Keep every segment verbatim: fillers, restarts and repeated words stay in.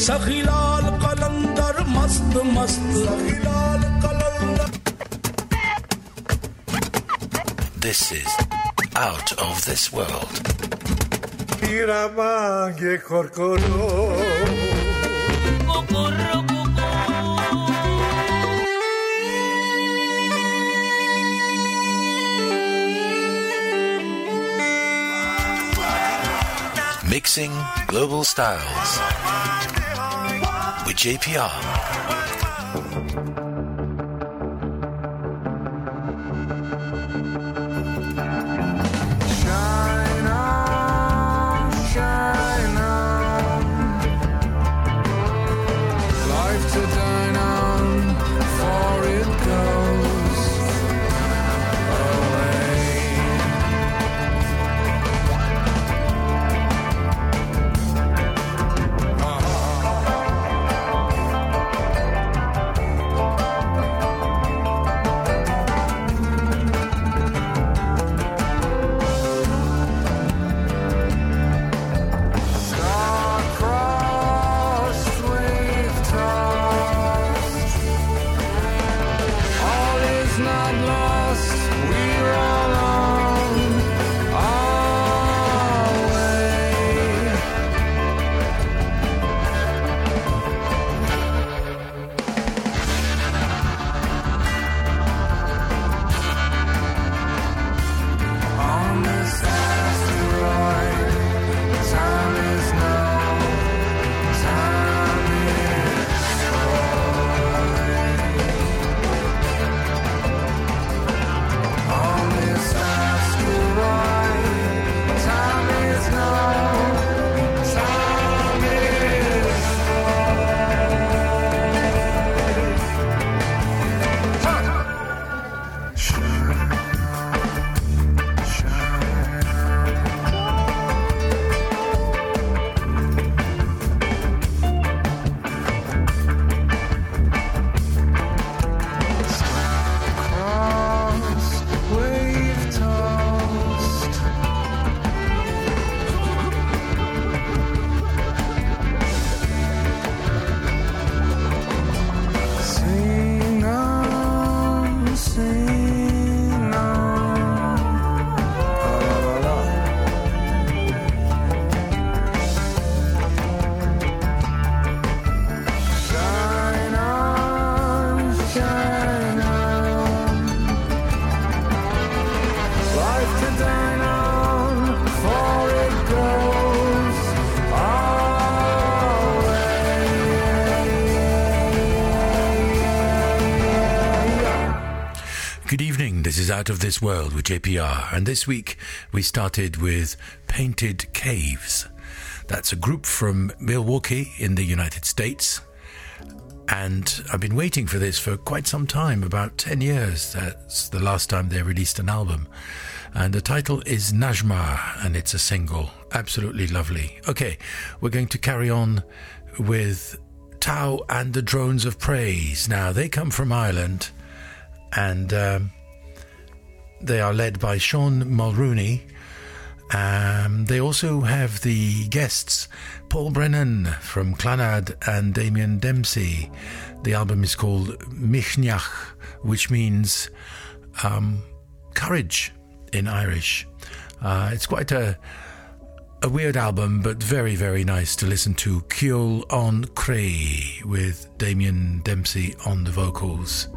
सखी लाल कलंदर मस्त मस्त सखी लाल कलंदर. This is Out of This World. Iramange korkoro. Kokorro koko. Mixing global styles with J P R. Shine on, shine on. Life to dine on, for it goes away. Star-crossed, wave-tossed. All is not lost. We're all on our way. On this asteroid, time is no, time is void. On this asteroid, time is no, time is void. Shine, shine. Cross, wave tossed. Sing on, sing on. La, la, la, la. Shine on, shine on. Life to dine on, for it goes our way. Good evening, this is Out of This World with J P R, and this week we started with Painted Caves. That's a group from Milwaukee in the United States, and I've been waiting for this for quite some time, about ten years. That's the last time they released an album, and the title is Najma, and it's a single. Absolutely lovely. Okay, we're going to carry on with Tau and the Drones of Praise. Now, they come from Ireland, and um, they are led by Sean Mulrooney. Um, they also have the guests Paul Brennan from Clonard and Damien Dempsey. The album is called Michnach, which means um, courage in Irish. Uh, it's quite a a weird album, but very, very nice to listen to. Ciol on Cray with Damien Dempsey on the vocals.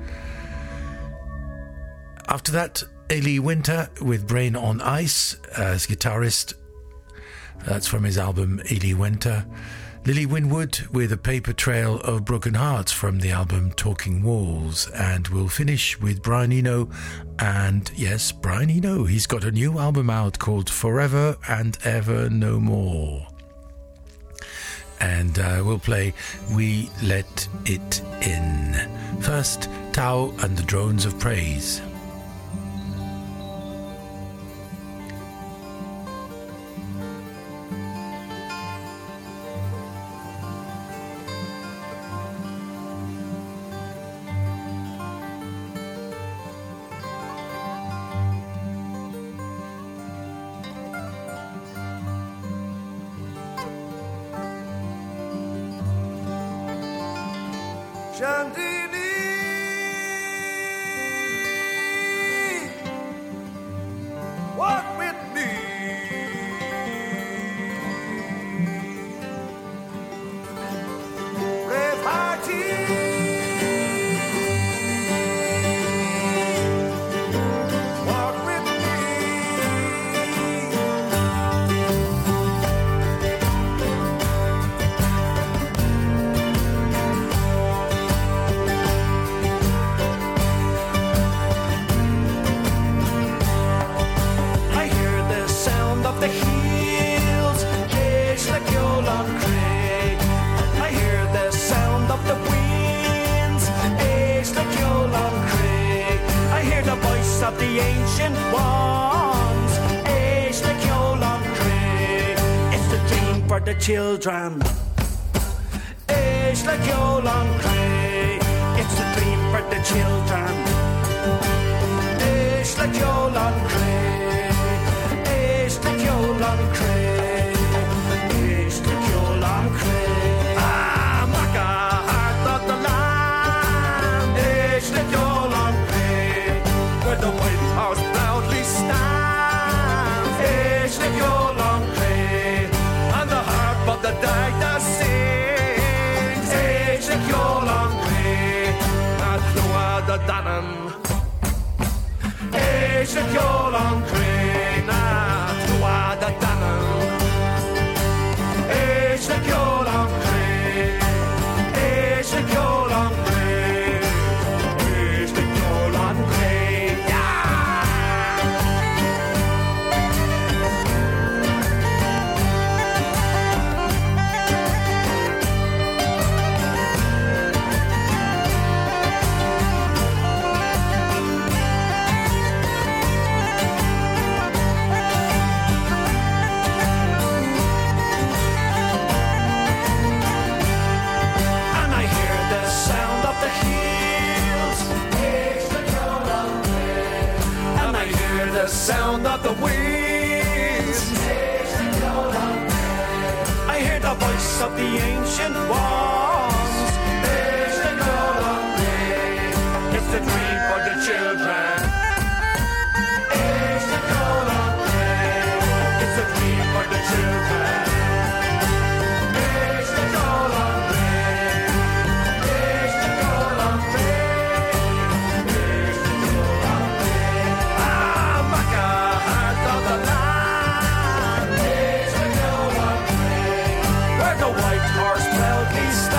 After that, Ailey Winter with Brain on Ice as guitarist. That's from his album Ailey Winter. Lily Winwood with A Paper Trail of Broken Hearts from the album Talking Walls. And we'll finish with Brian Eno. And yes, Brian Eno, he's got a new album out called Forever and Ever No More. And uh, we'll play We Let It In. First, Tau and the Drones of Praise. Chantilly. Walk with me. The hills, it's like Yolan Cray. I hear the sound of the winds, it's like Yolan Cray. I hear the voice of the ancient ones, it's like Yolan Cray. It's the dream for the children, it's like Yolan Cray. It's the dream for the children, it's like Yolan Cray. Yolan Cray, it's the Yolan Cray. Ah, Maca, heart of the land, it's the Yolan Cray. Where the White House proudly stands, it's the Yolan Cray. And the harp of the Dagda sings, it's the Yolan Cray. And Cloa the Dannon, it's the Yolan Cray. Now. The Dannon, it's the Yolan Cray, it's the Yolan Cray, it's the Yolan Cray, the sound of the winds. I hear the voice of the ancient ones. It's the Yolan Cray. It's the dream for the children. It's the Yolan Cray. It's the dream for the children. It's the Yolan Cray. It's the Yolan Cray. The White Horse proudly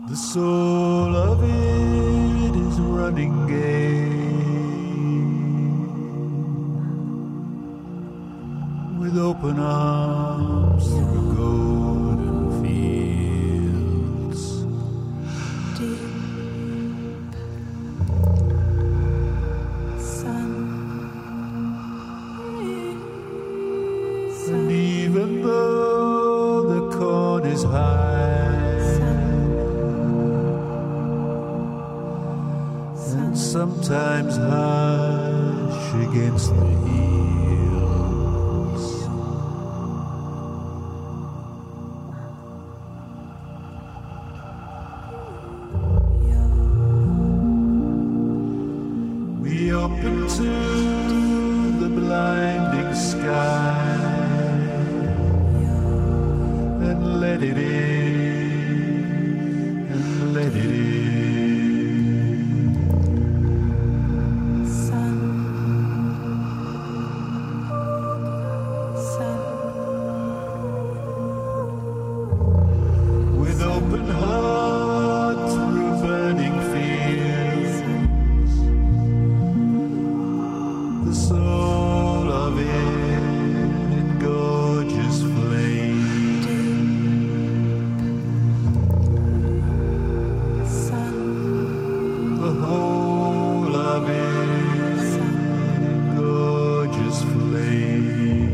The soul of it is running gay with open arms through golden fields. Deep sun. And even though the corn is high, and sometimes hush against the hills, we open to the blinding sky and let it in, and let it in. With open heart through burning fields, the soul of it in gorgeous flame. The whole of it in gorgeous flame.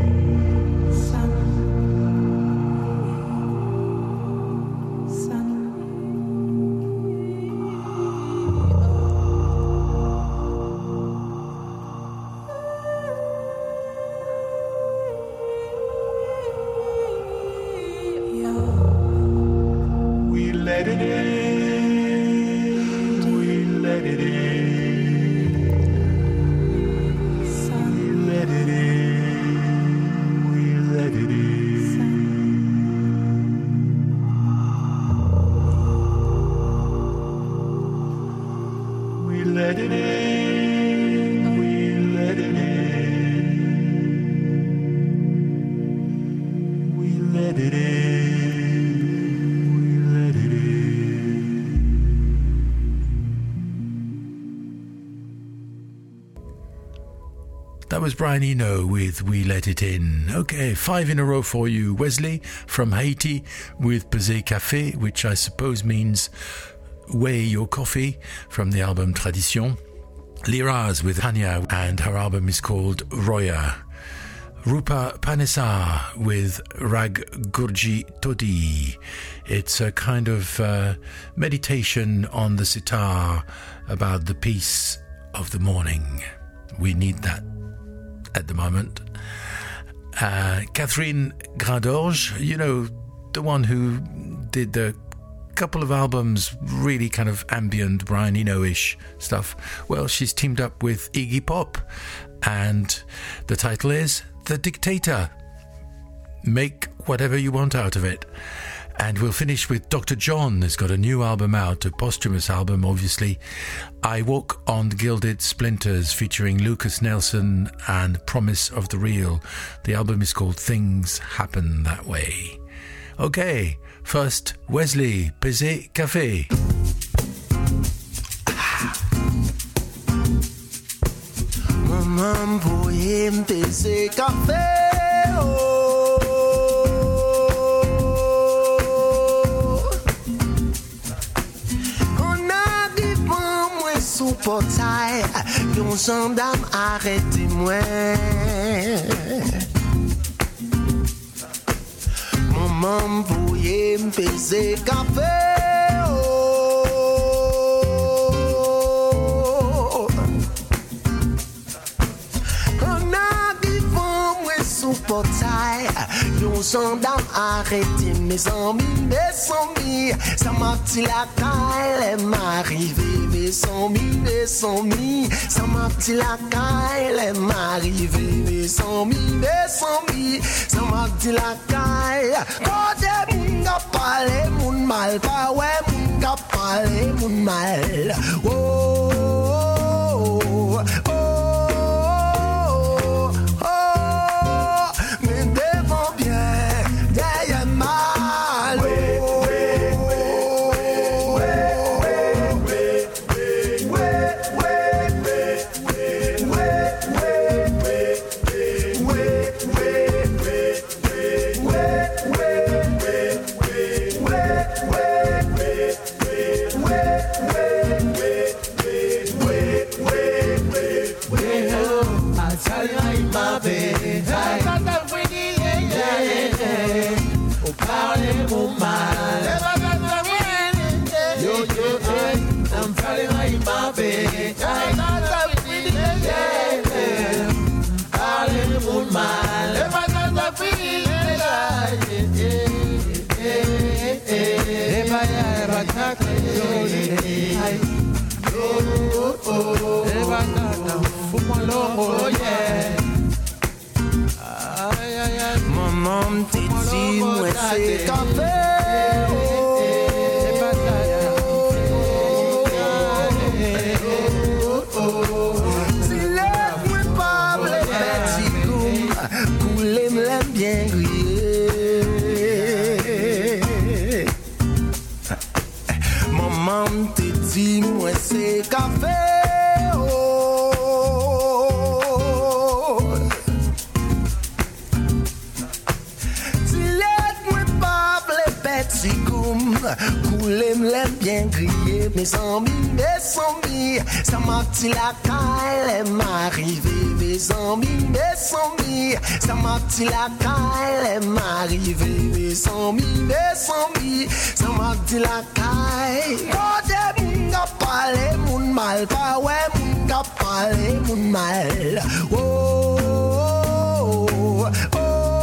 We let it in, we let it in, we let it in, we let it in. We let it in, we let it in, we let it in. That was Brian Eno with We Let It In. Okay, five in a row for you. Wesley from Haiti with Pesé Café, which I suppose means weigh your coffee, from the album Tradition. Liraz with Hanya, and her album is called Roya. Rupa Panesar with Rag Gurji Todi. It's a kind of uh, meditation on the sitar about the peace of the morning. We need that at the moment. Uh, Catherine Grandorge, you know, the one who did the couple of albums, really kind of ambient, Brian Eno-ish stuff. Well, she's teamed up with Iggy Pop, and the title is The Dictator. Make whatever you want out of it. And we'll finish with Doctor John has got a new album out, a posthumous album, obviously. I Walk on Gilded Splinters, featuring Lucas Nelson and Promise of the Real. The album is called Things Happen That Way. Okay, first, Wesley, Pesé Café. Maman voulait me Pesé Café, oh. Sous portail, yon gendarme arrêté moi. Maman voulait me Pesé Café, oh. En arrivant moi sous portail, yon gendarme arrêté mes amis, mes amis. Ça m'a dit la caille, m'arrivé. Mes amis, mes amis, ça m'a dit la caille, m'arrivé. Mes amis, mes amis, ça m'a dit la caille. Quand moun ka parlé, moun mal, pas ouais, moun ka parlé, moun mal. Oh, oh, oh, oh, oh, mais devant bien, derrière mal. Oh, oh, oh, oh. I'm falling in my bed. I'm not a feeling again. Darling, moon man, if I not a feeling like if I ever got a oh, oh, if I got a football, oh, yeah. Maman te dit, moi c'est café. Si lève-moi pas les petits coups, couler me l'aime bien grillé. Maman te dit, moi c'est café. Couler me l'aime bien griller. Mes amis, mes amis, ça m'a dit la caille, elle m'arrive. Mes amis, mes amis, ça m'a dit la caille, elle m'arrive. Mes amis, mes amis, ça m'a dit la caille. Moi des moun ka parler moun mal, pas ouais moun ka parler moun mal. Oh, oh, oh, oh.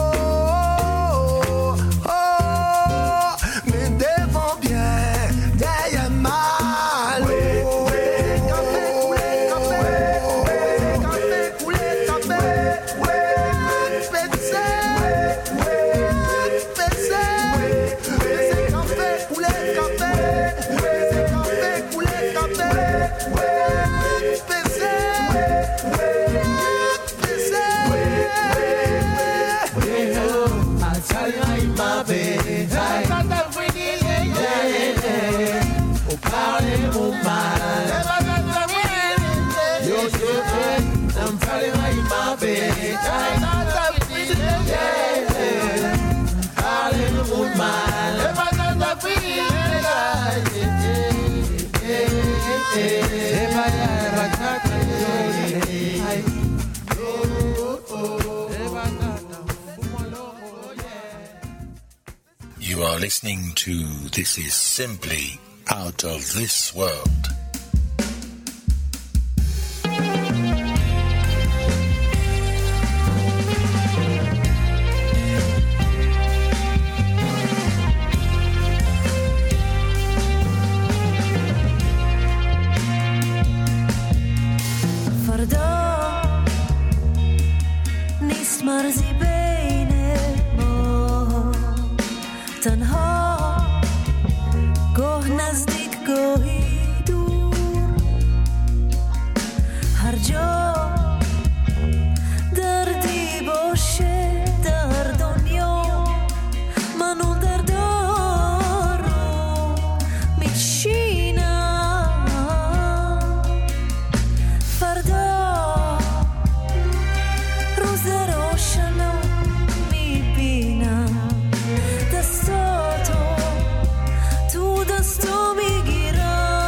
You are listening to This Is Simply Out of This World. Sto mi gira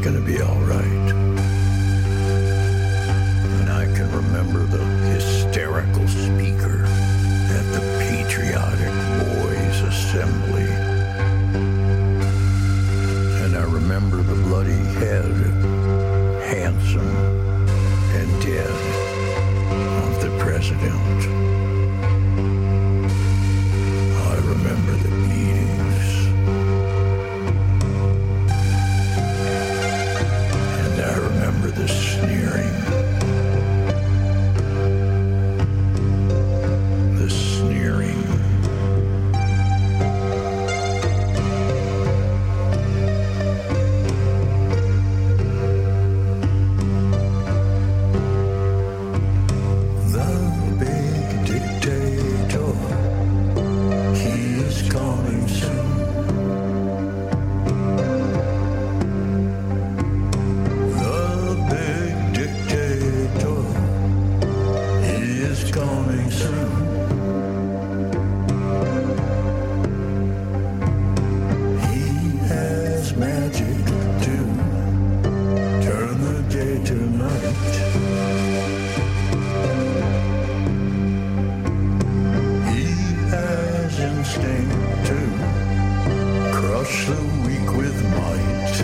gonna be all right. And I can remember the hysterical speaker at the Patriotic Boys Assembly. And I remember the bloody head, handsome and dead, of the president. I remember the beatings. And I remember the sneering. The sneering. The big dictator, he is coming soon. The big dictator, he is coming soon. He has magic to turn the day to night. He has instinct to crush the weak with might.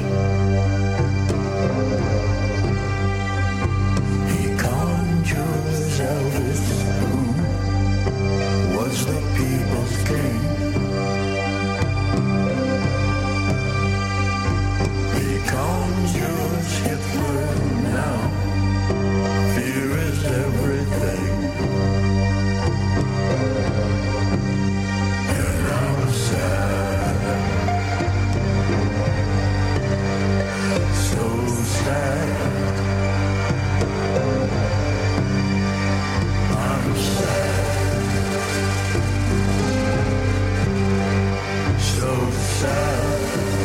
He conjures Elvis, who was the people's king. He conjures Hitler now. Fear is everything. And I'm sad, so sad. I'm sad, so sad.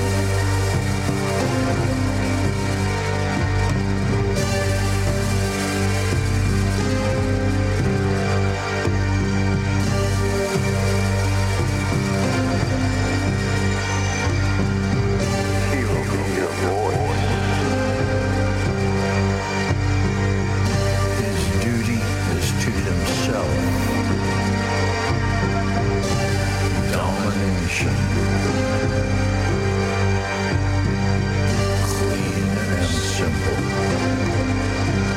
He will be your voice. His duty is to himself. Domination. Clean and simple.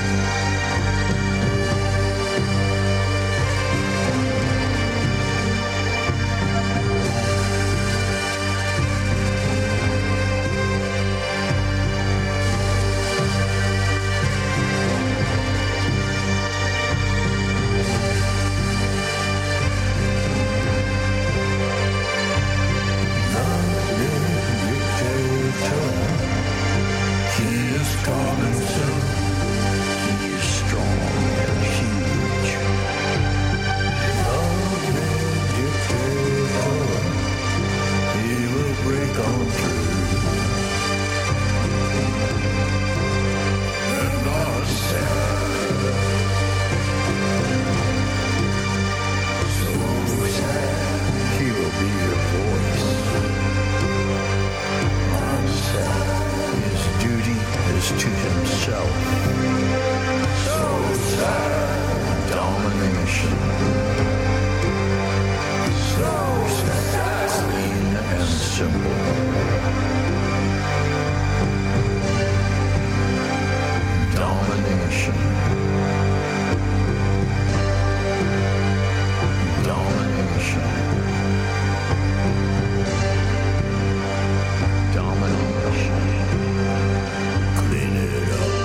He is coming soon. He is strong and huge. The big dictator, he will break on through. And I'm sad, so sad. He will be your voice. I'm sad. His duty is to himself. So sad. Domination. So sad. Clean and simple. Domination. Domination. Domination. Clean it up.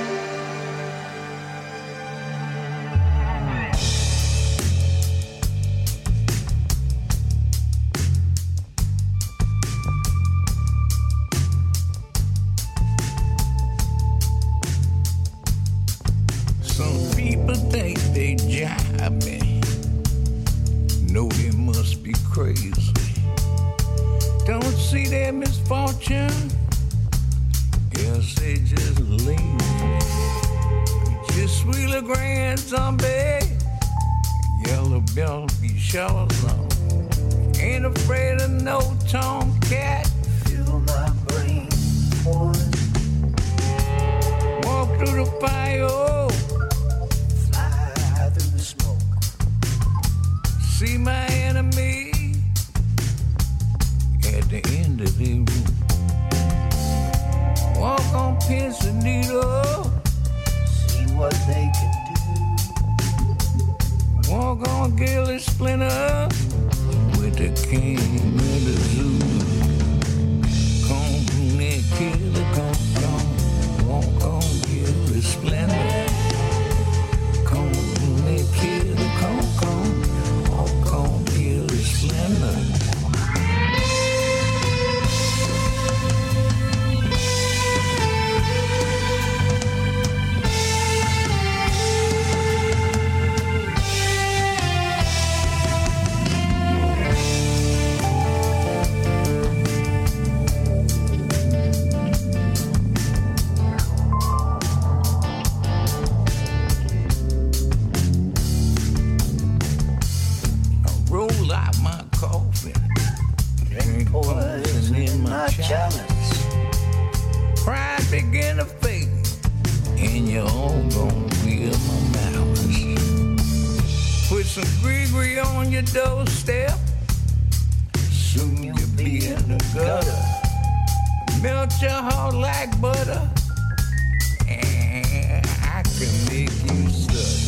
Some people think they jive me. No, they must be crazy. Don't see their misfortune. Guess they just lazy. Just wheel a grand zombie. Yellow belt be shovels on. Ain't afraid of no tomcat. Fill my brain, boy. challenge. Pride begin to fade, and you're all gonna feel my malice. Put some Gree-Gree on your doorstep, soon you'll be in the gutter. Melt your heart like butter, and I can make you stutter.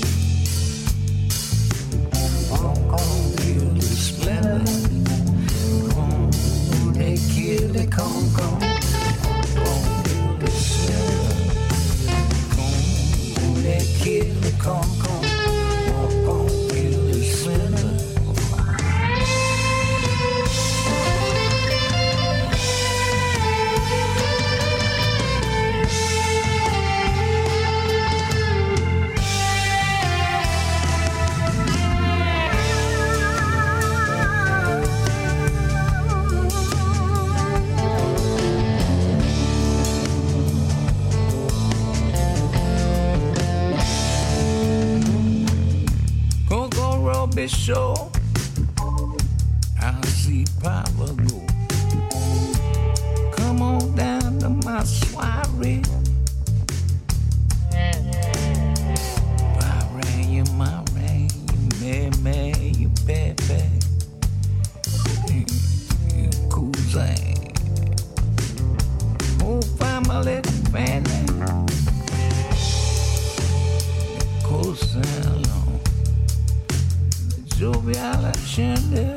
Walk on feel the splendor. Come, they kill it, come, come. Walk on feel the splendor. Come, they kill it, come, come. Walk on feel the splendor. Be sure I'll see Papa go. Come on down to my soiree. My rain, you, my rain, you, me, me, you, baby, you, cousin, oh, family, family, cousin. Jovial accende,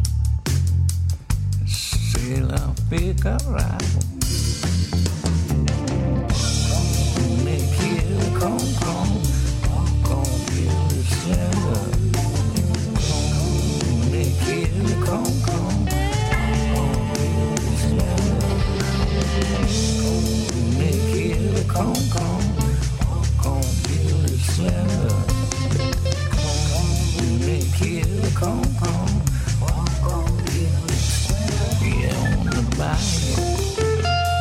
se la pica rabo. Make it come, come, come, feel the slender. Make it come, come, come, feel the slender. Make it come, come, come, feel the slender. Kill, come, come, walk on, yeah, on the body.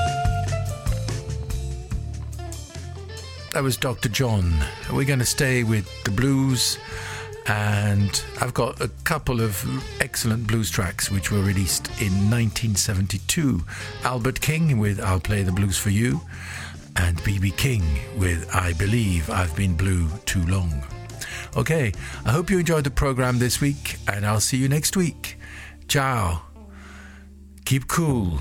That was Doctor John. We're going to stay with the blues, and I've got a couple of excellent blues tracks which were released in nineteen seventy-two. Albert King with I'll Play the Blues for You, and B B King with I Believe I've Been Blue Too Long. Okay, I hope you enjoyed the program this week, and I'll see you next week. Ciao. Keep cool.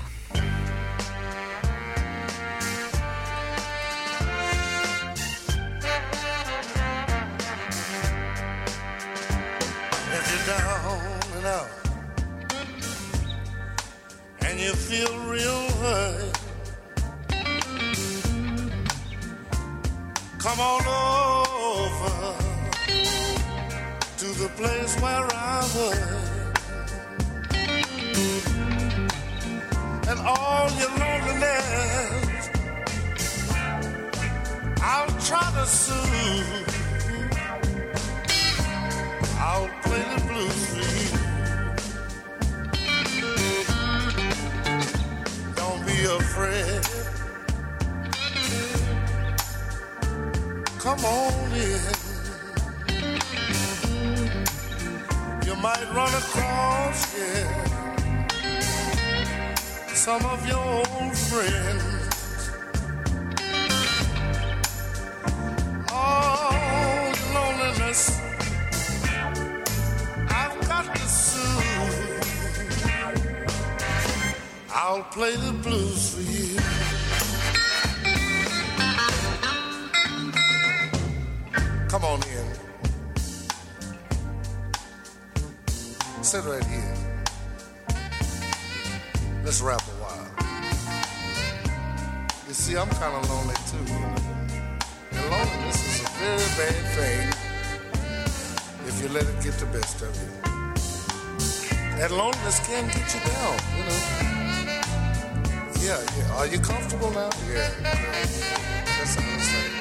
If you're down and out, and you feel real hurt, come on over to the place where I heard, and all your loneliness I'll try to soothe. I'll play the blues for you. Don't be afraid. Come on in. You might run across, yeah, some of your old friends. Oh, loneliness, I've got to soothe. I'll play the blues for you. Come on in. Sit right here. Let's rap a while. You see, I'm kind of lonely too. And loneliness is a very bad thing if you let it get the best of you. And loneliness can get you down, you know. Yeah, yeah. Are you comfortable now? Yeah. That's what I'm saying.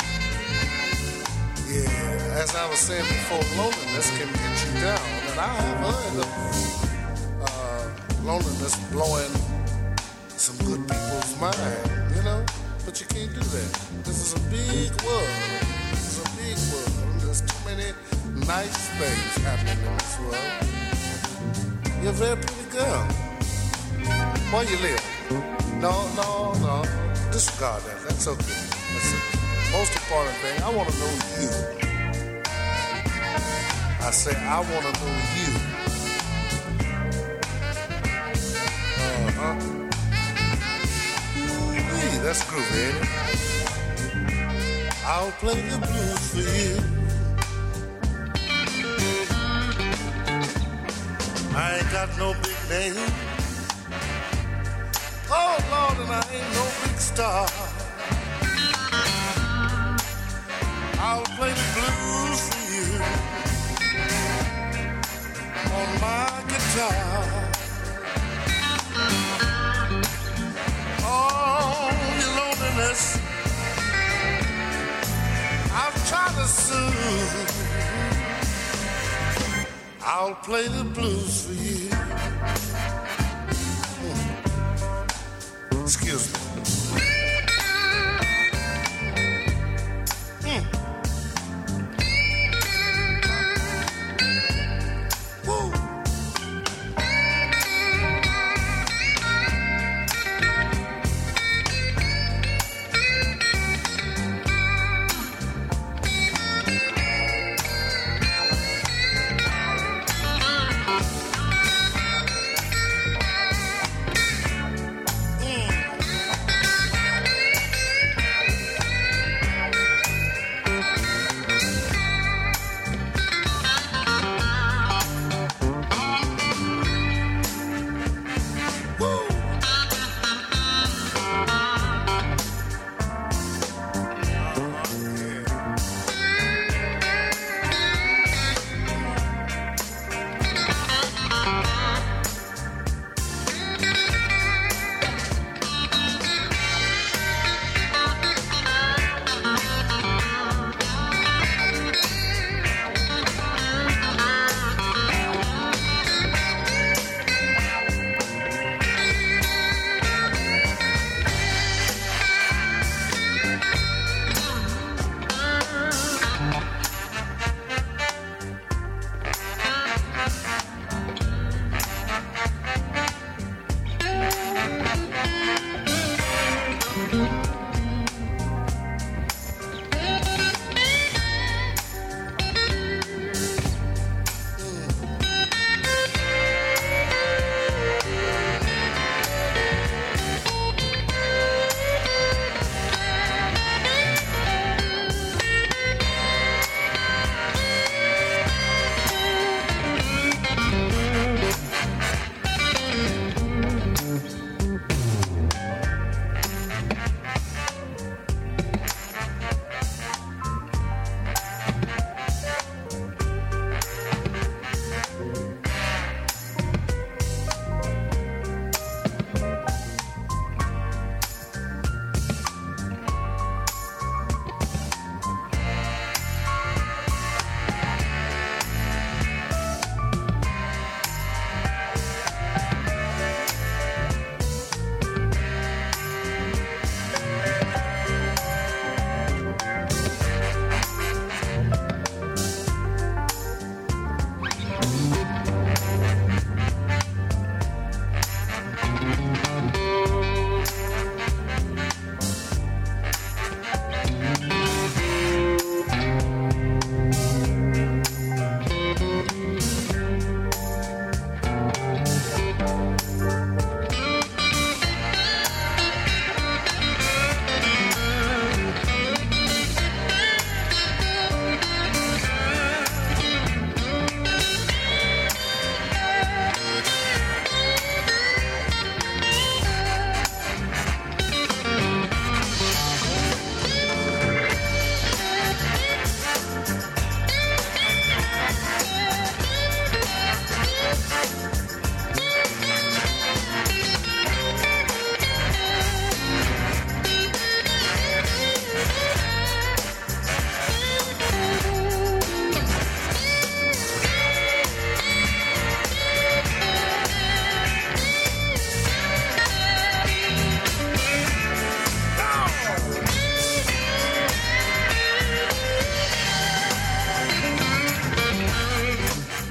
Yeah, as I was saying before, loneliness can get you down. And I have heard of uh, loneliness blowing some good people's mind, you know? But you can't do that. This is a big world. This is a big world. There's too many nice things happening in this world. You're a very pretty girl. Where you live? No, no, no. Disregard that. That's okay. That's the most important thing. I want to know you. I say I want to know you. Uh-huh. Ooh-wee, that's groovy, ain't it? I'll play the blues for you. I ain't got no big name. Oh, Lord, and I ain't no big star. I'll play the blues for you on my guitar. Oh, your loneliness I've tried to soothe. I'll play the blues for you. Excuse me. Mm. Woo.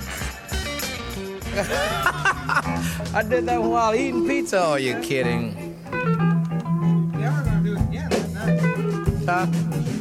I did that while eating pizza. Oh, you kidding? top.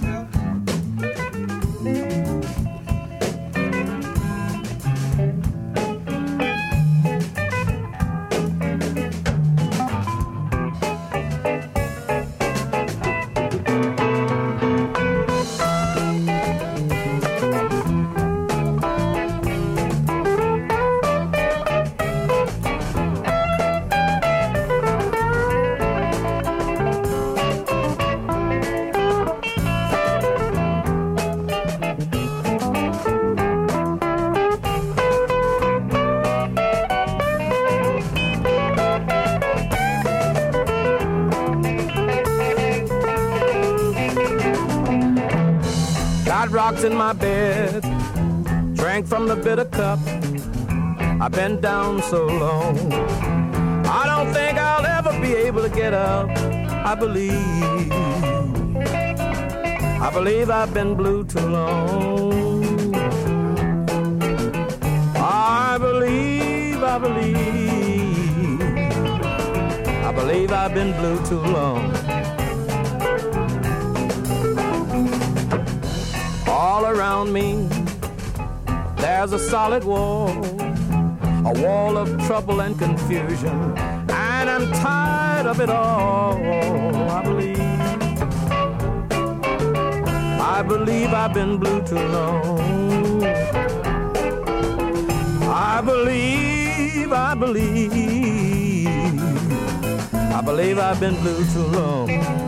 Rocks in my bed, drank from the bitter cup. I've been down so long, I don't think I'll ever be able to get up. I believe, I believe I've been blue too long. I believe, I believe, I believe I've been blue too long. All around me, there's a solid wall, a wall of trouble and confusion, and I'm tired of it all. I believe, I believe I've been blue too long. I believe, I believe, I believe I've been blue too long.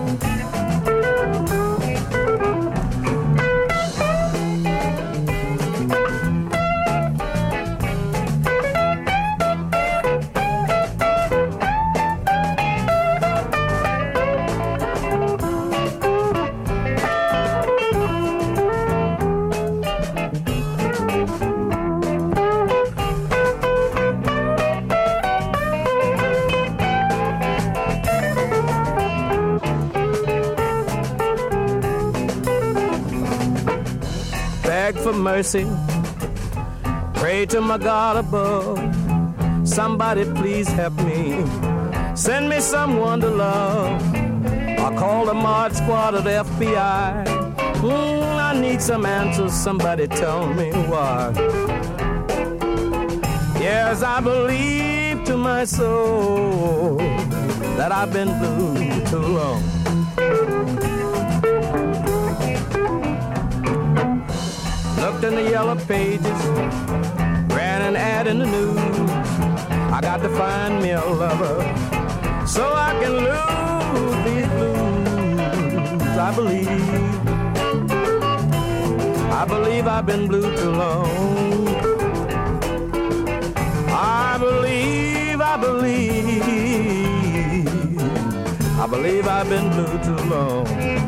For mercy, pray to my God above. Somebody please help me, send me someone to love. I call the Mod Squad of the F B I. Mm, I need some answers, somebody tell me why. Yes, I believe to my soul that I've been blue too long. Looked in the yellow pages, ran an ad in the news. I got to find me a lover so I can lose these blues. I believe, I believe I've been blue too long. I believe, I believe, I believe I've been blue too long.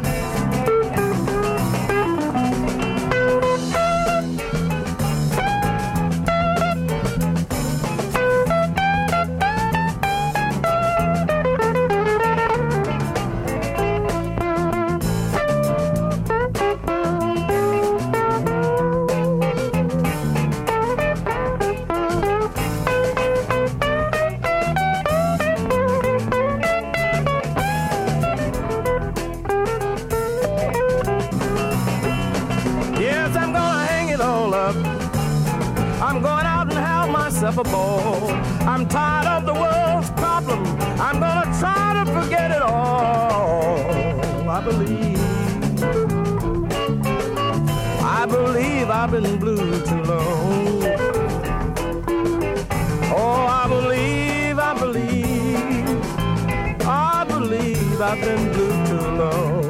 A ball. I'm tired of the world's problem. I'm gonna try to forget it all. I believe, I believe I've been blue too long. Oh, I believe, I believe, I believe I've been blue too long.